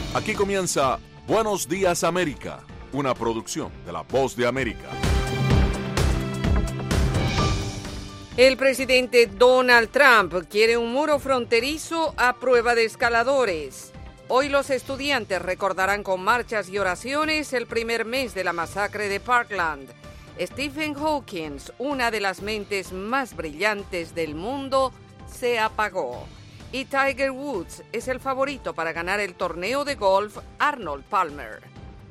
Aquí comienza Buenos Días América, una producción de La Voz de América. El presidente Donald Trump quiere un muro fronterizo a prueba de escaladores. Hoy los estudiantes recordarán con marchas y oraciones el primer mes de la masacre de Parkland. Stephen Hawking, una de las mentes más brillantes del mundo, se apagó. Y Tiger Woods es el favorito para ganar el torneo de golf Arnold Palmer.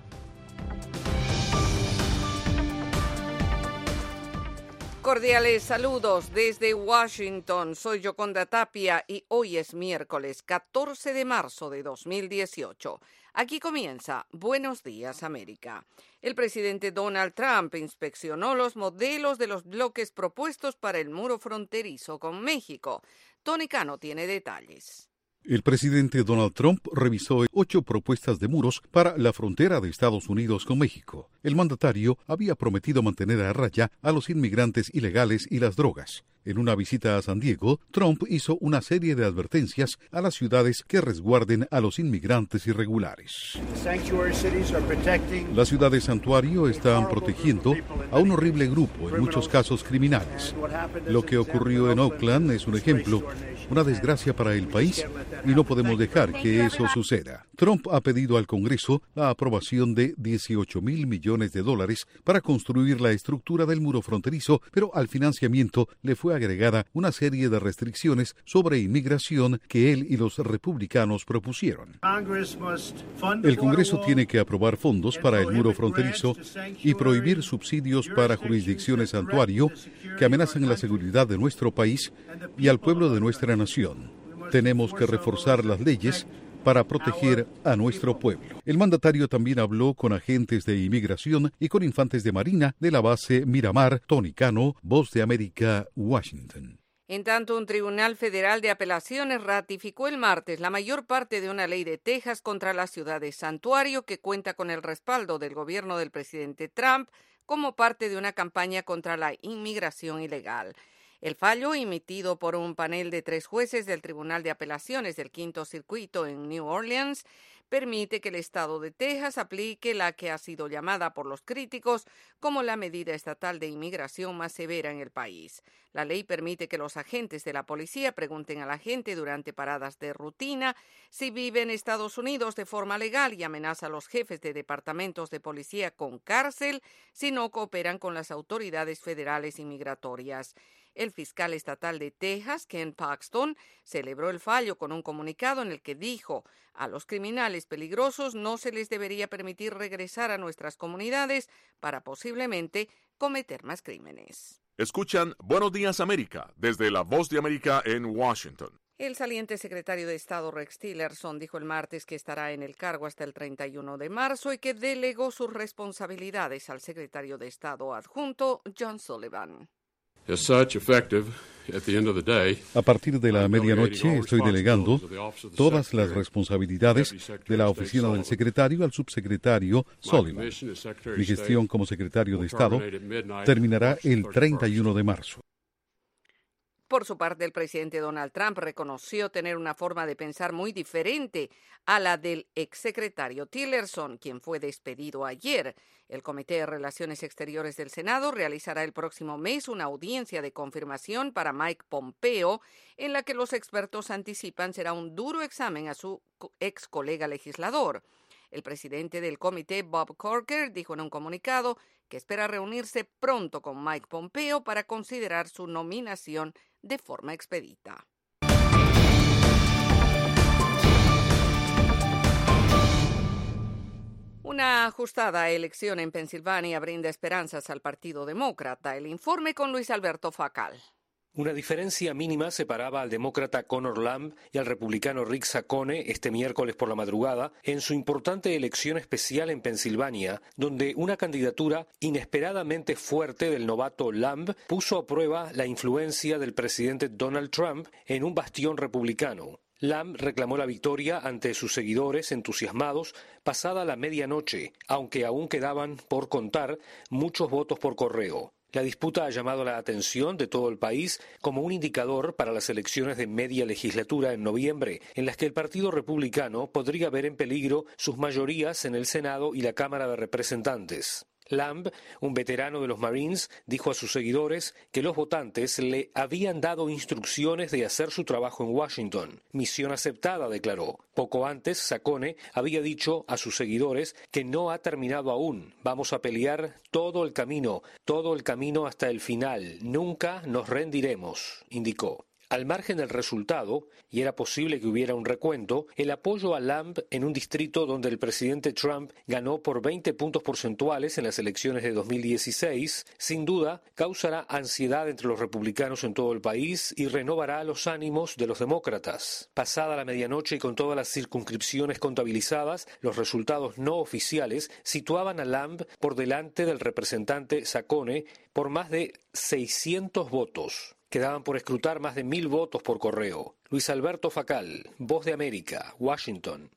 Cordiales saludos desde Washington. Soy Yoconda Tapia y hoy es miércoles 14 de marzo de 2018. Aquí comienza Buenos Días América. El presidente Donald Trump inspeccionó los modelos de los bloques propuestos para el muro fronterizo con México. Tony Cano tiene detalles. El presidente Donald Trump revisó 8 propuestas de muros para la frontera de Estados Unidos con México. El mandatario había prometido mantener a raya a los inmigrantes ilegales y las drogas. En una visita a San Diego, Trump hizo una serie de advertencias a las ciudades que resguarden a los inmigrantes irregulares. Las ciudades santuario están protegiendo a un horrible grupo, en muchos casos criminales. Lo que ocurrió en Oakland es un ejemplo, una desgracia para el país, y no podemos dejar que eso suceda. Trump ha pedido al Congreso la aprobación de $18,000 millones para construir la estructura del muro fronterizo, pero al financiamiento le fue agregada una serie de restricciones sobre inmigración que él y los republicanos propusieron. El Congreso tiene que aprobar fondos para el muro fronterizo y prohibir subsidios para jurisdicciones santuario que amenazan la seguridad de nuestro país y al pueblo de nuestra nación. Tenemos que reforzar las leyes para proteger a nuestro pueblo. El mandatario también habló con agentes de inmigración y con infantes de marina de la base Miramar. Tony Cano, Voz de América, Washington. En tanto, un tribunal federal de apelaciones ratificó el martes la mayor parte de una ley de Texas contra las ciudades santuario que cuenta con el respaldo del gobierno del presidente Trump como parte de una campaña contra la inmigración ilegal. El fallo, emitido por un panel de 3 jueces del Tribunal de Apelaciones del Quinto Circuito en New Orleans, permite que el estado de Texas aplique la que ha sido llamada por los críticos como la medida estatal de inmigración más severa en el país. La ley permite que los agentes de la policía pregunten a la gente durante paradas de rutina si vive en Estados Unidos de forma legal y amenaza a los jefes de departamentos de policía con cárcel si no cooperan con las autoridades federales inmigratorias. El fiscal estatal de Texas, Ken Paxton, celebró el fallo con un comunicado en el que dijo: a los criminales peligrosos no se les debería permitir regresar a nuestras comunidades para posiblemente cometer más crímenes. Escuchan Buenos Días América desde La Voz de América en Washington. El saliente secretario de Estado Rex Tillerson dijo el martes que estará en el cargo hasta el 31 de marzo y que delegó sus responsabilidades al secretario de Estado adjunto John Sullivan. A partir de la medianoche estoy delegando todas las responsabilidades de la oficina del secretario al subsecretario Sullivan. Mi gestión como secretario de Estado terminará el 31 de marzo. Por su parte, el presidente Donald Trump reconoció tener una forma de pensar muy diferente a la del exsecretario Tillerson, quien fue despedido ayer. El Comité de Relaciones Exteriores del Senado realizará el próximo mes una audiencia de confirmación para Mike Pompeo, en la que los expertos anticipan será un duro examen a su ex colega legislador. El presidente del comité, Bob Corker, dijo en un comunicado que espera reunirse pronto con Mike Pompeo para considerar su nominación de forma expedita. Una ajustada elección en Pensilvania brinda esperanzas al Partido Demócrata. El informe con Luis Alberto Facal. Una diferencia mínima separaba al demócrata Conor Lamb y al republicano Rick Saccone este miércoles por la madrugada en su importante elección especial en Pensilvania, donde una candidatura inesperadamente fuerte del novato Lamb puso a prueba la influencia del presidente Donald Trump en un bastión republicano. Lamb reclamó la victoria ante sus seguidores entusiasmados pasada la medianoche, aunque aún quedaban por contar muchos votos por correo. La disputa ha llamado la atención de todo el país como un indicador para las elecciones de media legislatura en noviembre, en las que el Partido Republicano podría ver en peligro sus mayorías en el Senado y la Cámara de Representantes. Lamb, un veterano de los Marines, dijo a sus seguidores que los votantes le habían dado instrucciones de hacer su trabajo en Washington. Misión aceptada, declaró. Poco antes, Saccone había dicho a sus seguidores que no ha terminado aún. Vamos a pelear todo el camino hasta el final. Nunca nos rendiremos, indicó. Al margen del resultado, y era posible que hubiera un recuento, el apoyo a Lamb en un distrito donde el presidente Trump ganó por 20 puntos porcentuales en las elecciones de 2016, sin duda causará ansiedad entre los republicanos en todo el país y renovará los ánimos de los demócratas. Pasada la medianoche y con todas las circunscripciones contabilizadas, los resultados no oficiales situaban a Lamb por delante del representante Saccone por más de 600 votos. Quedaban por escrutar más de 1.000 votos por correo. Luis Alberto Facal, Voz de América, Washington.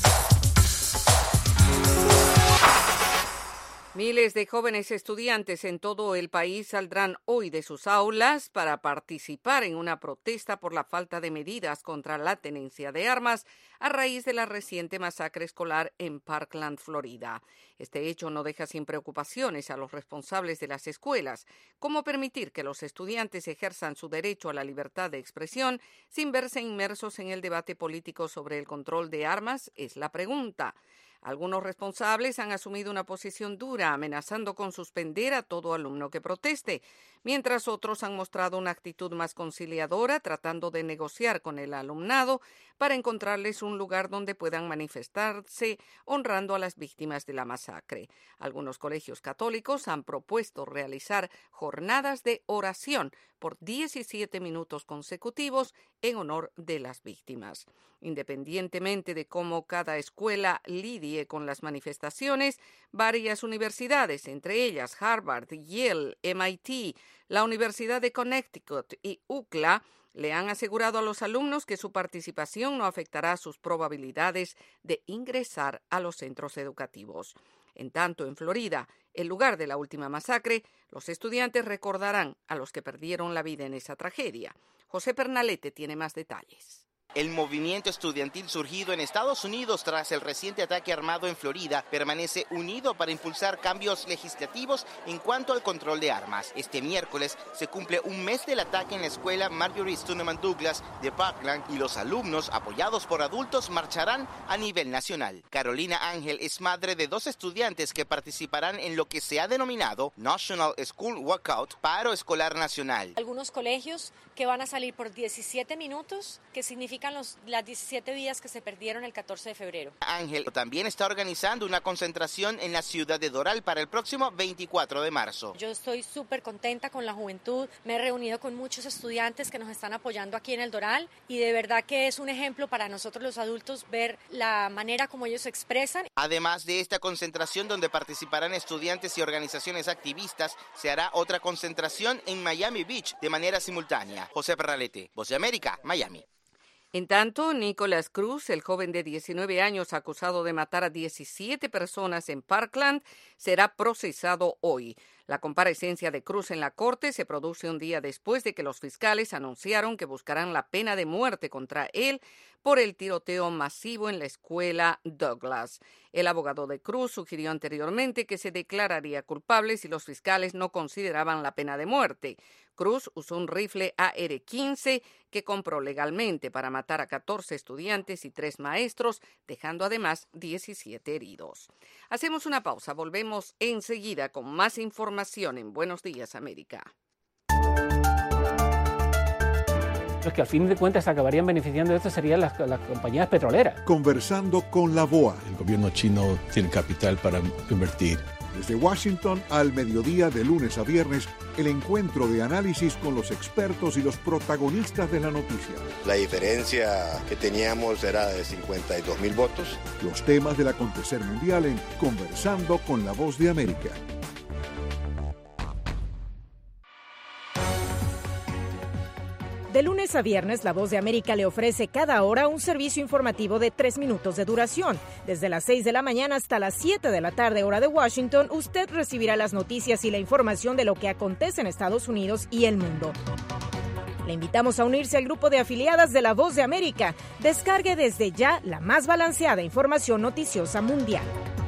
Miles de jóvenes estudiantes en todo el país saldrán hoy de sus aulas para participar en una protesta por la falta de medidas contra la tenencia de armas a raíz de la reciente masacre escolar en Parkland, Florida. Este hecho no deja sin preocupaciones a los responsables de las escuelas. ¿Cómo permitir que los estudiantes ejerzan su derecho a la libertad de expresión sin verse inmersos en el debate político sobre el control de armas? Es la pregunta. Algunos responsables han asumido una posición dura, amenazando con suspender a todo alumno que proteste, mientras otros han mostrado una actitud más conciliadora, tratando de negociar con el alumnado para encontrarles un lugar donde puedan manifestarse, honrando a las víctimas de la masacre. Algunos colegios católicos han propuesto realizar jornadas de oración por 17 minutos consecutivos en honor de las víctimas. Independientemente de cómo cada escuela lidie con las manifestaciones, varias universidades, entre ellas Harvard, Yale, MIT, la Universidad de Connecticut y UCLA, le han asegurado a los alumnos que su participación no afectará sus probabilidades de ingresar a los centros educativos. En tanto, en Florida, el lugar de la última masacre, los estudiantes recordarán a los que perdieron la vida en esa tragedia. José Pernalete tiene más detalles. El movimiento estudiantil surgido en Estados Unidos tras el reciente ataque armado en Florida permanece unido para impulsar cambios legislativos en cuanto al control de armas. Este miércoles se cumple un mes del ataque en la escuela Marjory Stoneman Douglas de Parkland y los alumnos, apoyados por adultos, marcharán a nivel nacional. Carolina Ángel es madre de 2 estudiantes que participarán en lo que se ha denominado National School Walkout, paro escolar nacional. Algunos colegios que van a salir por 17 minutos, que significan las 17 vidas que se perdieron el 14 de febrero. Ángel también está organizando una concentración en la ciudad de Doral para el próximo 24 de marzo. Yo estoy súper contenta con la juventud, me he reunido con muchos estudiantes que nos están apoyando aquí en el Doral y de verdad que es un ejemplo para nosotros los adultos ver la manera como ellos se expresan. Además de esta concentración donde participarán estudiantes y organizaciones activistas, se hará otra concentración en Miami Beach de manera simultánea. José Pernalete, Voz de América, Miami. En tanto, Nicholas Cruz, el joven de 19 años acusado de matar a 17 personas en Parkland, será procesado hoy. La comparecencia de Cruz en la corte se produce un día después de que los fiscales anunciaron que buscarán la pena de muerte contra él por el tiroteo masivo en la escuela Douglas. El abogado de Cruz sugirió anteriormente que se declararía culpable si los fiscales no consideraban la pena de muerte. Cruz usó un rifle AR-15 que compró legalmente para matar a 14 estudiantes y 3 maestros, dejando además 17 heridos. Hacemos una pausa, volvemos enseguida con más información en Buenos Días, América. Los que al fin de cuentas acabarían beneficiando de esto serían las compañías petroleras. Conversando con la VOA. El gobierno chino tiene capital para invertir. Desde Washington al mediodía de lunes a viernes, el encuentro de análisis con los expertos y los protagonistas de la noticia. La diferencia que teníamos era de 52,000 votos. Los temas del acontecer mundial en Conversando con la Voz de América. De lunes a viernes, La Voz de América le ofrece cada hora un servicio informativo de 3 minutos de duración. Desde las 6 de la mañana hasta las 7 de la tarde, hora de Washington, usted recibirá las noticias y la información de lo que acontece en Estados Unidos y el mundo. Le invitamos a unirse al grupo de afiliadas de La Voz de América. Descargue desde ya la más balanceada información noticiosa mundial.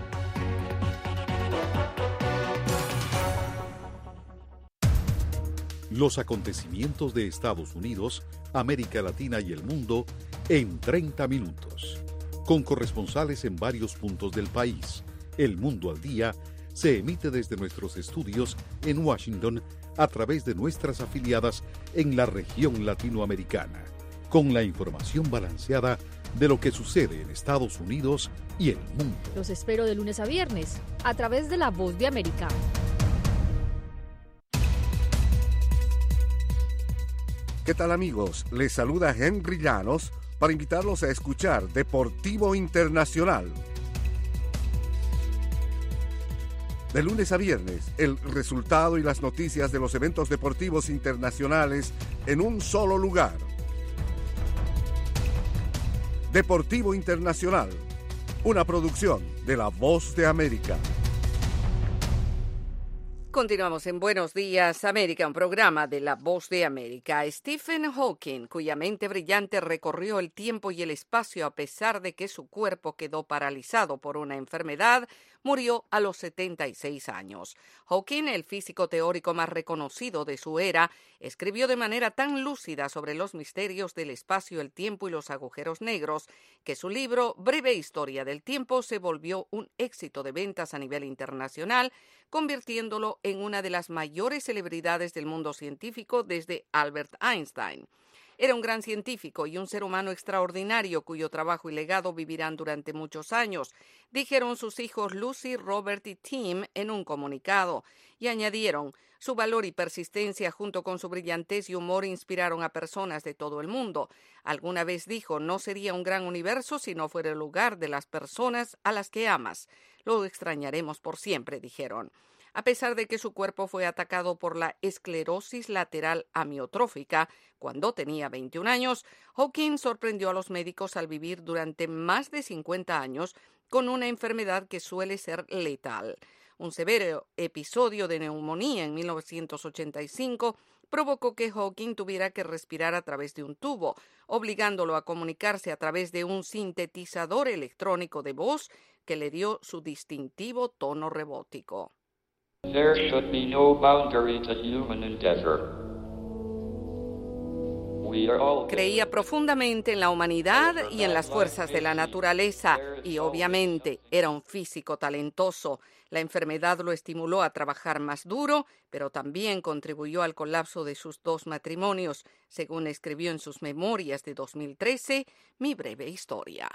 Los acontecimientos de Estados Unidos, América Latina y el mundo en 30 minutos. Con corresponsales en varios puntos del país. El Mundo al Día se emite desde nuestros estudios en Washington a través de nuestras afiliadas en la región latinoamericana. Con la información balanceada de lo que sucede en Estados Unidos y el mundo. Los espero de lunes a viernes a través de La Voz de América. ¿Qué tal, amigos? Les saluda Henry Llanos para invitarlos a escuchar Deportivo Internacional. De lunes a viernes, el resultado y las noticias de los eventos deportivos internacionales en un solo lugar. Deportivo Internacional, una producción de La Voz de América. Continuamos en Buenos Días, América, un programa de La Voz de América. Stephen Hawking, cuya mente brillante recorrió el tiempo y el espacio a pesar de que su cuerpo quedó paralizado por una enfermedad, murió a los 76 años. Hawking, el físico teórico más reconocido de su era, escribió de manera tan lúcida sobre los misterios del espacio, el tiempo y los agujeros negros que su libro Breve Historia del Tiempo se volvió un éxito de ventas a nivel internacional, convirtiéndolo en una de las mayores celebridades del mundo científico desde Albert Einstein. Era un gran científico y un ser humano extraordinario cuyo trabajo y legado vivirán durante muchos años, dijeron sus hijos Lucy, Robert y Tim en un comunicado, y añadieron, su valor y persistencia junto con su brillantez y humor inspiraron a personas de todo el mundo. Alguna vez dijo, no sería un gran universo si no fuera el lugar de las personas a las que amas. Lo extrañaremos por siempre, dijeron. A pesar de que su cuerpo fue atacado por la esclerosis lateral amiotrófica cuando tenía 21 años, Hawking sorprendió a los médicos al vivir durante más de 50 años con una enfermedad que suele ser letal. Un severo episodio de neumonía en 1985 provocó que Hawking tuviera que respirar a través de un tubo, obligándolo a comunicarse a través de un sintetizador electrónico de voz que le dio su distintivo tono robótico. There should be no boundary to human endeavor. Creía profundamente en la humanidad y en las fuerzas de la naturaleza y obviamente era un físico talentoso. La enfermedad lo estimuló a trabajar más duro, pero también contribuyó al colapso de sus 2 matrimonios, según escribió en sus memorias de 2013, Mi breve historia.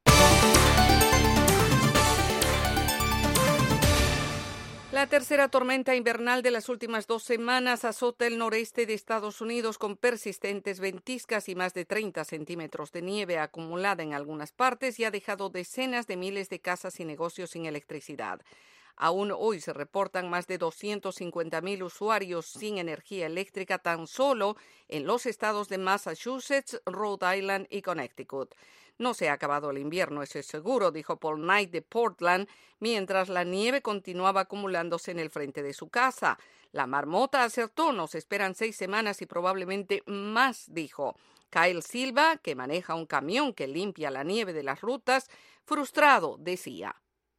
La tercera tormenta invernal de las últimas 2 semanas azota el noreste de Estados Unidos con persistentes ventiscas y más de 30 centímetros de nieve acumulada en algunas partes y ha dejado decenas de miles de casas y negocios sin electricidad. Aún hoy se reportan más de 250,000 usuarios sin energía eléctrica tan solo en los estados de Massachusetts, Rhode Island y Connecticut. No se ha acabado el invierno, eso es seguro, dijo Paul Knight de Portland, mientras la nieve continuaba acumulándose en el frente de su casa. La marmota acertó, nos esperan 6 semanas y probablemente más, dijo. Kyle Silva, que maneja un camión que limpia la nieve de las rutas, frustrado, decía.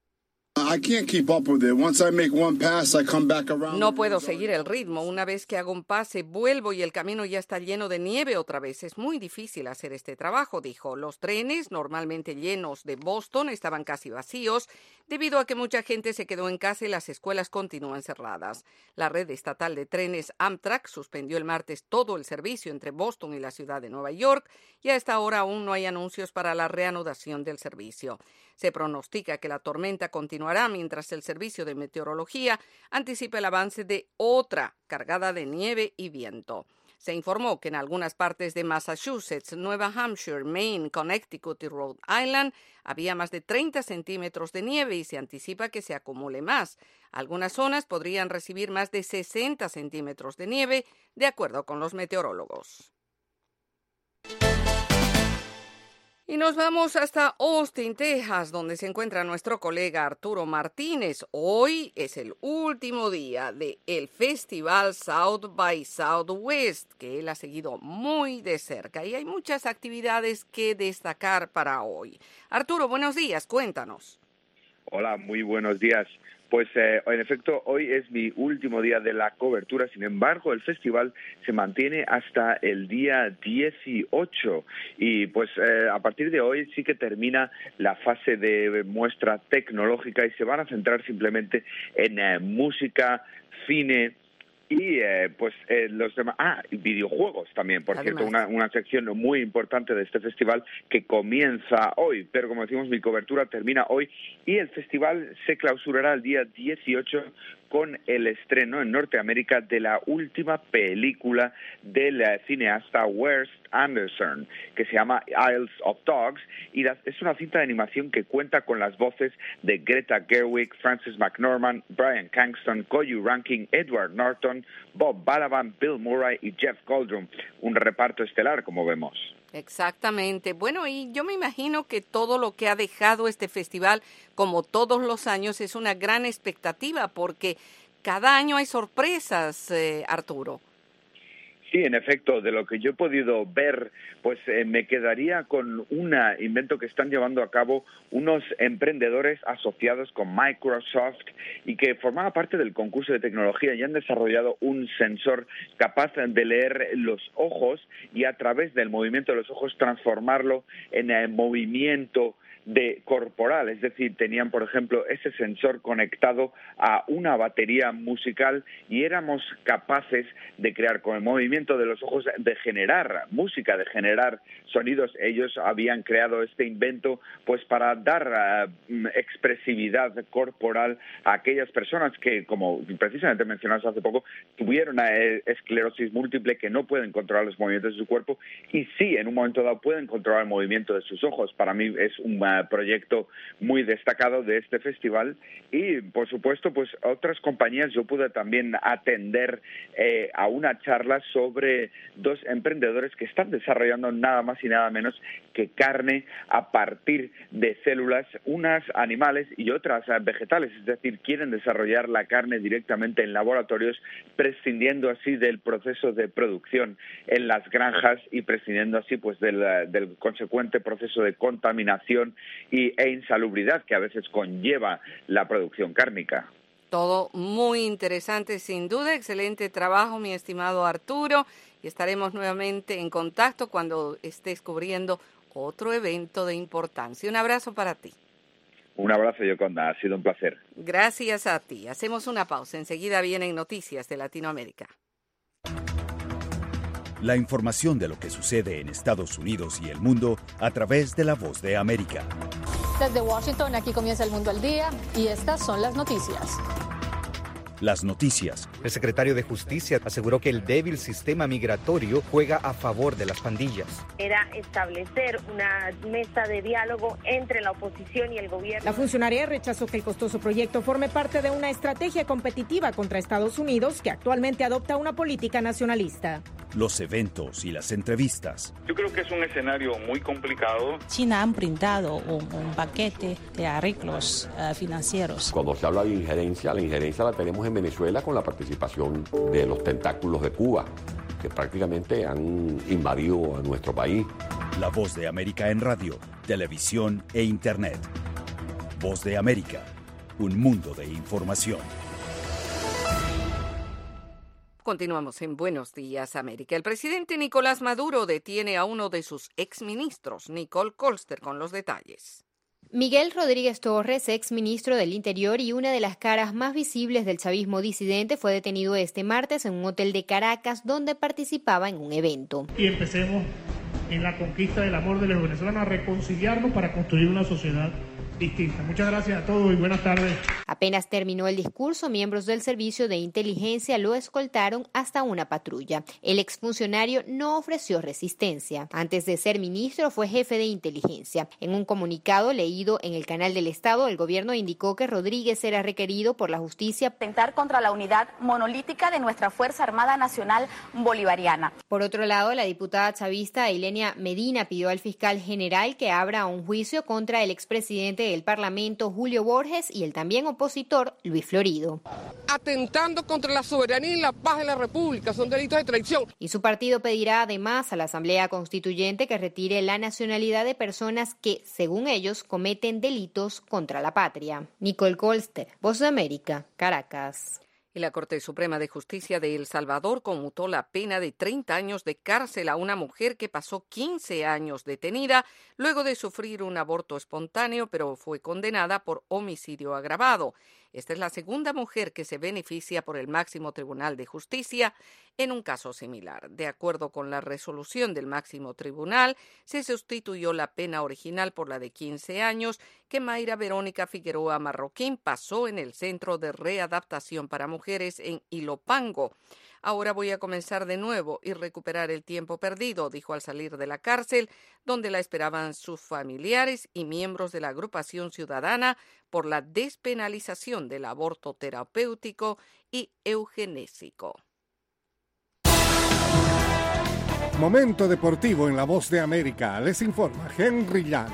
No puedo seguir el ritmo. Una vez que hago un pase, vuelvo y el camino ya está lleno de nieve otra vez. Es muy difícil hacer este trabajo, dijo. Los trenes, normalmente llenos de Boston, estaban casi vacíos debido a que mucha gente se quedó en casa y las escuelas continúan cerradas. La red estatal de trenes Amtrak suspendió el martes todo el servicio entre Boston y la ciudad de Nueva York y a esta hora aún no hay anuncios para la reanudación del servicio. Se pronostica que la tormenta continuará mientras el Servicio de Meteorología anticipa el avance de otra cargada de nieve y viento. Se informó que en algunas partes de Massachusetts, Nueva Hampshire, Maine, Connecticut y Rhode Island había más de 30 centímetros de nieve y se anticipa que se acumule más. Algunas zonas podrían recibir más de 60 centímetros de nieve, de acuerdo con los meteorólogos. nos vamos hasta Austin, Texas, donde se encuentra nuestro colega Arturo Martínez. Hoy es el último día del Festival South by Southwest, que él ha seguido muy de cerca y hay muchas actividades que destacar para hoy. Arturo, buenos días, cuéntanos. Hola, muy buenos días. Pues en efecto, hoy es mi último día de la cobertura, sin embargo, el festival se mantiene hasta el día 18 y pues a partir de hoy sí que termina la fase de muestra tecnológica y se van a centrar simplemente en música, cine y los demás, videojuegos también, por cierto, una sección muy importante de este festival que comienza hoy, pero como decimos, mi cobertura termina hoy y el festival se clausurará el día 18 con el estreno en Norteamérica de la última película del cineasta Wes Anderson, que se llama Isles of Dogs, y es una cinta de animación que cuenta con las voces de Greta Gerwig, Frances McDormand, Bryan Cranston, Koyu Rankin, Edward Norton, Bob Balaban, Bill Murray y Jeff Goldblum. Un reparto estelar, como vemos. Exactamente. Bueno, y yo me imagino que todo lo que ha dejado este festival, como todos los años, es una gran expectativa, porque cada año hay sorpresas, Arturo. Sí, en efecto, de lo que yo he podido ver, pues me quedaría con un invento que están llevando a cabo unos emprendedores asociados con Microsoft y que formaba parte del concurso de tecnología y han desarrollado un sensor capaz de leer los ojos y a través del movimiento de los ojos transformarlo en movimiento corporal, es decir, tenían, por ejemplo, ese sensor conectado a una batería musical y éramos capaces de crear con el movimiento de los ojos, de generar música, de generar sonidos. Ellos habían creado este invento pues para dar expresividad corporal a aquellas personas que, como precisamente mencionaste hace poco, tuvieron esclerosis múltiple, que no pueden controlar los movimientos de su cuerpo y sí, en un momento dado pueden controlar el movimiento de sus ojos. Para mí es un proyecto muy destacado de este festival y, por supuesto, pues otras compañías. Yo pude también atender a una charla sobre dos emprendedores que están desarrollando nada más y nada menos que carne a partir de células, unas animales y otras vegetales, es decir, quieren desarrollar la carne directamente en laboratorios, prescindiendo así del proceso de producción en las granjas y prescindiendo así pues del consecuente proceso de contaminación e insalubridad que a veces conlleva la producción cárnica. Todo muy interesante, sin duda. Excelente trabajo, mi estimado Arturo. Y estaremos nuevamente en contacto cuando estés cubriendo otro evento de importancia. Un abrazo para ti. Un abrazo, Yoconda. Ha sido un placer. Gracias a ti. Hacemos una pausa. Enseguida vienen noticias de Latinoamérica. La información de lo que sucede en Estados Unidos y el mundo a través de La Voz de América. Desde Washington, aquí comienza El Mundo al Día y estas son las noticias. Las noticias. El secretario de Justicia aseguró que el débil sistema migratorio juega a favor de las pandillas. Era establecer una mesa de diálogo entre la oposición y el gobierno. La funcionaria rechazó que el costoso proyecto forme parte de una estrategia competitiva contra Estados Unidos, que actualmente adopta una política nacionalista. Los eventos y las entrevistas. Yo creo que es un escenario muy complicado. China han brindado un paquete de arreglos financieros. Cuando se habla de injerencia, la injerencia la tenemos en Venezuela con la participación de los tentáculos de Cuba, que prácticamente han invadido a nuestro país. La Voz de América en radio, televisión e internet. Voz de América, un mundo de información. Continuamos en Buenos Días, América. El presidente Nicolás Maduro detiene a uno de sus exministros, Nicole Colster, con los detalles. Miguel Rodríguez Torres, exministro del Interior y una de las caras más visibles del chavismo disidente, fue detenido este martes en un hotel de Caracas donde participaba en un evento. Y empecemos en la conquista del amor de los venezolanos a reconciliarnos para construir una sociedad distinta. Muchas gracias a todos y buenas tardes. Apenas terminó el discurso, miembros del servicio de inteligencia lo escoltaron hasta una patrulla. El exfuncionario no ofreció resistencia. Antes de ser ministro, fue jefe de inteligencia. En un comunicado leído en el canal del Estado, el gobierno indicó que Rodríguez era requerido por la justicia atentar contra la unidad monolítica de nuestra Fuerza Armada Nacional Bolivariana. Por otro lado, la diputada chavista Ilenia Medina pidió al fiscal general que abra un juicio contra el expresidente del Parlamento, Julio Borges, y el también opositor, Luis Florido. Atentando contra la soberanía y la paz de la República, son delitos de traición. Y su partido pedirá además a la Asamblea Constituyente que retire la nacionalidad de personas que, según ellos, cometen delitos contra la patria. Nicole Colster, Voz de América, Caracas. Y la Corte Suprema de Justicia de El Salvador conmutó la pena de 30 años de cárcel a una mujer que pasó 15 años detenida luego de sufrir un aborto espontáneo, pero fue condenada por homicidio agravado. Esta es la segunda mujer que se beneficia por el máximo tribunal de justicia en un caso similar. De acuerdo con la resolución del máximo tribunal, se sustituyó la pena original por la de 15 años que Mayra Verónica Figueroa Marroquín pasó en el Centro de Readaptación para Mujeres en Ilopango. Ahora voy a comenzar de nuevo y recuperar el tiempo perdido, dijo al salir de la cárcel, donde la esperaban sus familiares y miembros de la agrupación ciudadana por la despenalización del aborto terapéutico y eugenésico. Momento deportivo en La Voz de América. Les informa Henry Llanos.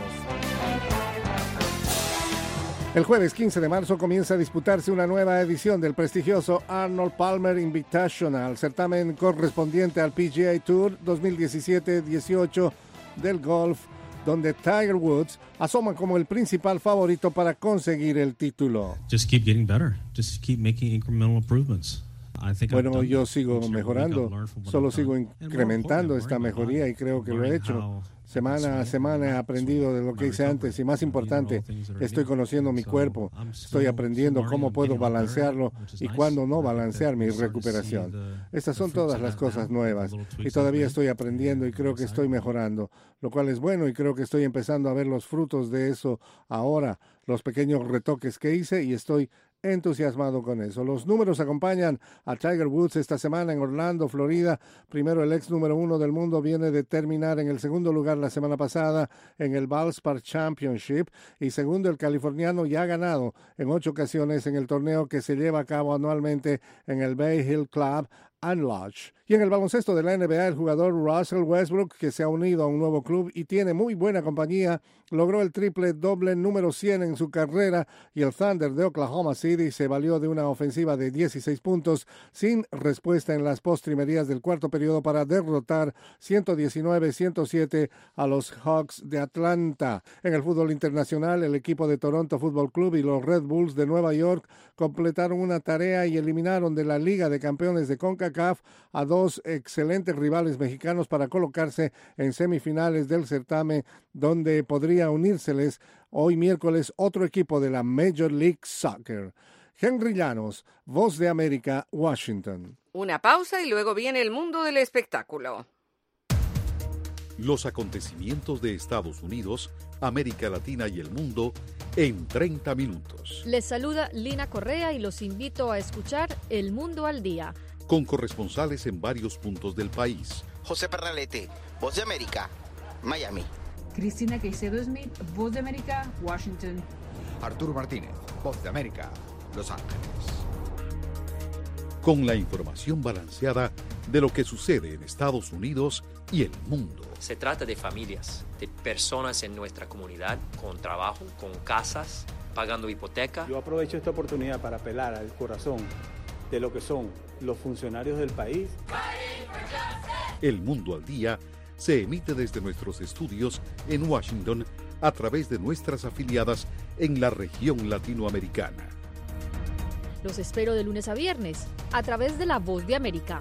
El jueves 15 de marzo comienza a disputarse una nueva edición del prestigioso Arnold Palmer Invitational, certamen correspondiente al PGA Tour 2017-18 del golf, donde Tiger Woods asoma como el principal favorito para conseguir el título. Just keep getting better. Just keep making incremental improvements. Bueno, yo sigo mejorando, solo sigo incrementando esta mejoría y creo que lo he hecho. Semana a semana he aprendido de lo que hice antes y, más importante, estoy conociendo mi cuerpo, estoy aprendiendo cómo puedo balancearlo y cuándo no balancear mi recuperación. Estas son todas las cosas nuevas y todavía estoy aprendiendo y creo que estoy mejorando, lo cual es bueno y creo que estoy empezando a ver los frutos de eso ahora, los pequeños retoques que hice y estoy entusiasmado con eso. Los números acompañan a Tiger Woods esta semana en Orlando, Florida. Primero, el ex número 1 del mundo viene de terminar en el segundo lugar la semana pasada en el Valspar Championship. Y segundo, el californiano ya ha ganado en 8 ocasiones en el torneo que se lleva a cabo anualmente en el Bay Hill Club and Lodge. Y en el baloncesto de la NBA, el jugador Russell Westbrook, que se ha unido a un nuevo club y tiene muy buena compañía, logró el triple doble número 100 en su carrera y el Thunder de Oklahoma City se valió de una ofensiva de 16 puntos sin respuesta en las postrimerías del cuarto periodo para derrotar 119-107 a los Hawks de Atlanta. En el fútbol internacional, el equipo de Toronto Football Club y los Red Bulls de Nueva York completaron una tarea y eliminaron de la Liga de Campeones de CONCACAF a 2 excelentes rivales mexicanos para colocarse en semifinales del certamen, donde podría unírseles hoy miércoles otro equipo de la Major League Soccer. Henry Llanos, Voz de América, Washington. Una pausa y luego viene el mundo del espectáculo. Los acontecimientos de Estados Unidos, América Latina y el mundo en 30 minutos. Les saluda Lina Correa y los invito a escuchar El Mundo al Día, con corresponsales en varios puntos del país. José Pernalete, Voz de América, Miami. Cristina Caicedo Smith, Voz de América, Washington. Arturo Martínez, Voz de América, Los Ángeles. Con la información balanceada de lo que sucede en Estados Unidos y el mundo. Se trata de familias, de personas en nuestra comunidad, con trabajo, con casas, pagando hipoteca. Yo aprovecho esta oportunidad para apelar al corazón de lo que son los funcionarios del país. El Mundo al Día se emite desde nuestros estudios en Washington a través de nuestras afiliadas en la región latinoamericana. Los espero de lunes a viernes a través de La Voz de América.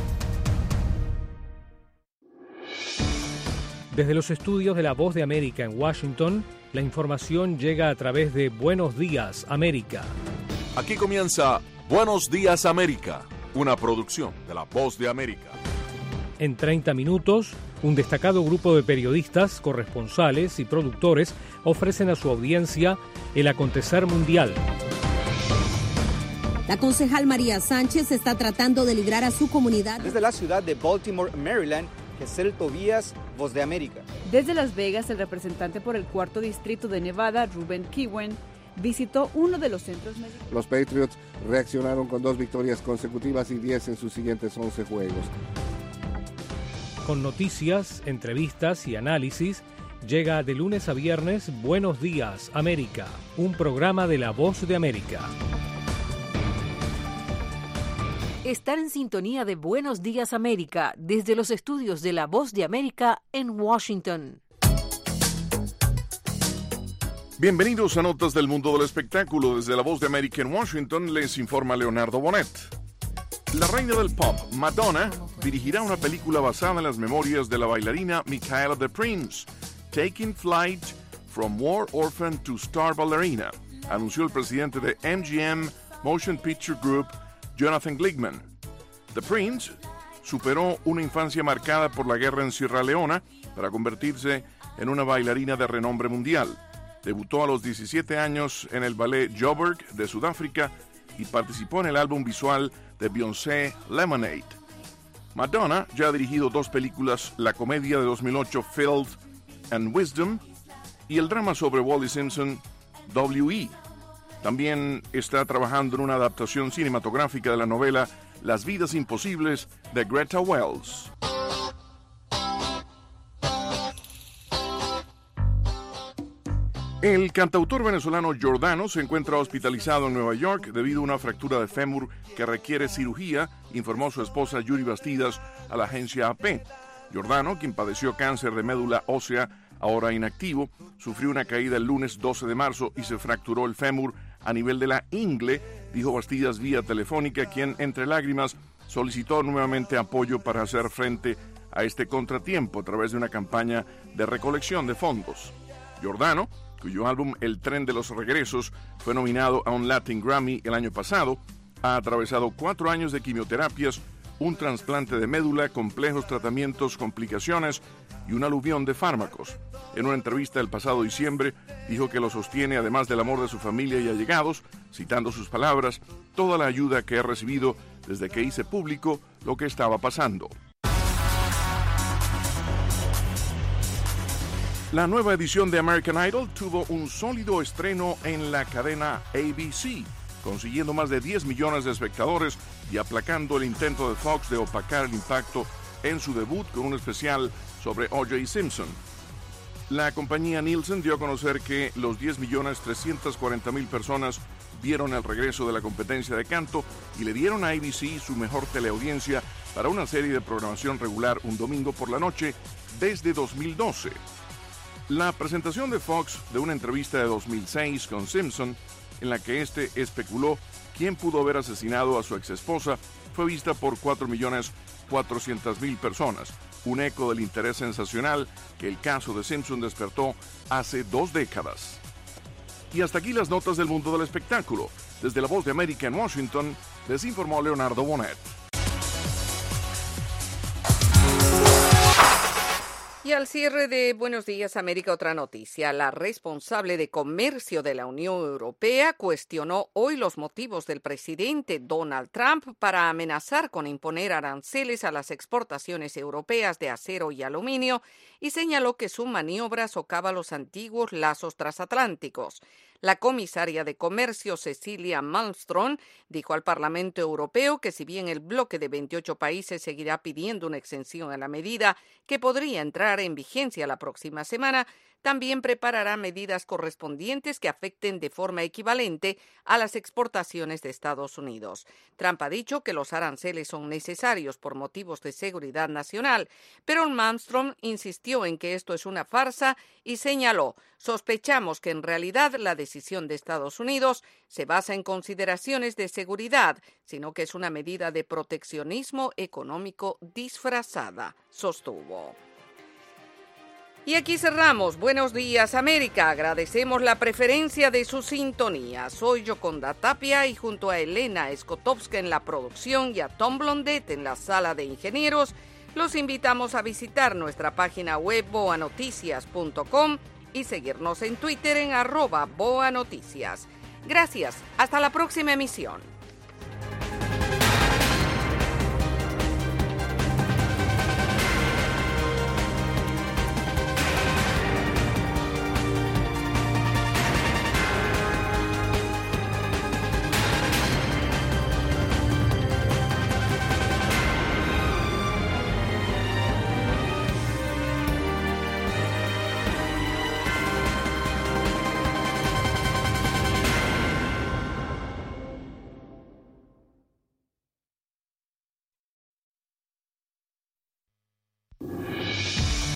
Desde los estudios de La Voz de América en Washington, la información llega a través de Buenos Días, América. Aquí comienza Buenos Días, América, una producción de La Voz de América. En 30 minutos, un destacado grupo de periodistas, corresponsales y productores ofrecen a su audiencia el acontecer mundial. La concejal María Sánchez está tratando de librar a su comunidad. Desde la ciudad de Baltimore, Maryland, Gesell Tobías, Voz de América. Desde Las Vegas, el representante por el 4º distrito de Nevada, Ruben Kiwen, visitó uno de los centros médicos. Los Patriots reaccionaron con 2 victorias consecutivas y 10 en sus siguientes 11 juegos. Con noticias, entrevistas y análisis, llega de lunes a viernes Buenos Días, América, un programa de La Voz de América. Estar en sintonía de Buenos Días, América, desde los estudios de La Voz de América en Washington. Bienvenidos a Notas del Mundo del Espectáculo. Desde La Voz de América en Washington les informa Leonardo Bonet. La reina del pop, Madonna, dirigirá una película basada en las memorias de la bailarina Michaela de Prince, Taking Flight from War Orphan to Star Ballerina, anunció el presidente de MGM Motion Picture Group, Jonathan Glickman. The Prince superó una infancia marcada por la guerra en Sierra Leona para convertirse en una bailarina de renombre mundial. Debutó a los 17 años en el ballet Joburg de Sudáfrica y participó en el álbum visual de Beyoncé, Lemonade. Madonna ya ha dirigido 2 películas, la comedia de 2008 Filth and Wisdom y el drama sobre Wally Simpson, W.E. También está trabajando en una adaptación cinematográfica de la novela Las vidas imposibles de Greta Wells. El cantautor venezolano Giordano se encuentra hospitalizado en Nueva York debido a una fractura de fémur que requiere cirugía, informó su esposa Yuri Bastidas a la agencia AP. Giordano, quien padeció cáncer de médula ósea, ahora inactivo, sufrió una caída el lunes 12 de marzo y se fracturó el fémur a nivel de la ingle, dijo Bastidas vía telefónica, quien entre lágrimas solicitó nuevamente apoyo para hacer frente a este contratiempo a través de una campaña de recolección de fondos. Giordano, cuyo álbum El Tren de los Regresos fue nominado a un Latin Grammy el año pasado, ha atravesado 4 años de quimioterapias, un trasplante de médula, complejos tratamientos, complicaciones y un aluvión de fármacos. En una entrevista el pasado diciembre, dijo que lo sostiene además del amor de su familia y allegados, citando sus palabras, toda la ayuda que he recibido desde que hice público lo que estaba pasando. La nueva edición de American Idol tuvo un sólido estreno en la cadena ABC, consiguiendo más de 10 millones de espectadores y aplacando el intento de Fox de opacar el impacto en su debut con un especial sobre O.J. Simpson. La compañía Nielsen dio a conocer que los 10.340.000 personas vieron el regreso de la competencia de canto y le dieron a ABC su mejor teleaudiencia para una serie de programación regular un domingo por la noche desde 2012. La presentación de Fox de una entrevista de 2006 con Simpson, en la que este especuló quién pudo haber asesinado a su exesposa, fue vista por 4.400.000 personas, un eco del interés sensacional que el caso de Simpson despertó hace 2 décadas. Y hasta aquí las notas del mundo del espectáculo. Desde La Voz de América en Washington, les informó Leonardo Bonet. Y al cierre de Buenos Días América, otra noticia. La responsable de comercio de la Unión Europea cuestionó hoy los motivos del presidente Donald Trump para amenazar con imponer aranceles a las exportaciones europeas de acero y aluminio y señaló que su maniobra socava los antiguos lazos transatlánticos. La comisaria de Comercio, Cecilia Malmström, dijo al Parlamento Europeo que si bien el bloque de 28 países seguirá pidiendo una exención a la medida que podría entrar en vigencia la próxima semana, también preparará medidas correspondientes que afecten de forma equivalente a las exportaciones de Estados Unidos. Trump ha dicho que los aranceles son necesarios por motivos de seguridad nacional, pero Malmström insistió en que esto es una farsa y señaló: sospechamos que en realidad la decisión de Estados Unidos se basa en consideraciones de seguridad, sino que es una medida de proteccionismo económico disfrazada, sostuvo. Y aquí cerramos. Buenos días, América. Agradecemos la preferencia de su sintonía. Soy Yoconda Tapia y junto a Elena Skotowska en la producción y a Tom Blondet en la sala de ingenieros, Los invitamos a visitar nuestra página web boanoticias.com y seguirnos en Twitter en @boanoticias. Gracias, hasta la próxima emisión.